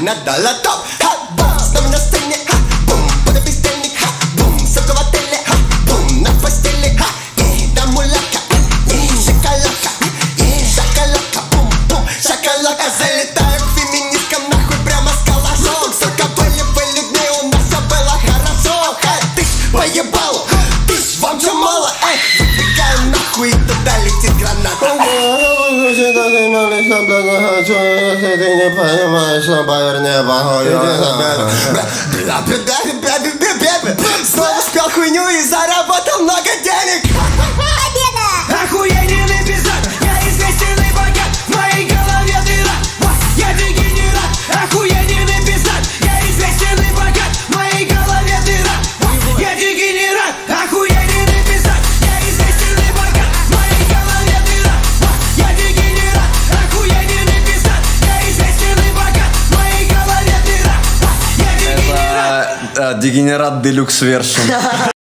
надала топ. Ха-бум, снова на сцене, ха-бум, подобительник, ха-бум, сука в отеле, ха-бум, на постели, ха, да муляка, шоколадка, шоколадка, бум-бум, шоколадка. Залетаю к феминисткам нахуй прямо с калашом. Сука, были дни, у нас все было хорошо. Ты ж поебал, ты ж вам чё мало, эй, выдвигаем нахуй, и туда летит граната. Ты не понимаешь, но поверни похуй. Снова спел хуйню и заработал много денег. Охуенный пиздат, я известен и богат, в моей голове дыра, я дегенерат. Охуенный пиздат, я известен и богат, в моей голове дыра, я дегенерат. Охуенный пиздат, я известен и богат, в моей голове дыра, я дегенерат. Охуенный пиздат, я известен и богат, в моей голове дыра, я дегенерат. Это дегенерат делюкс вершин.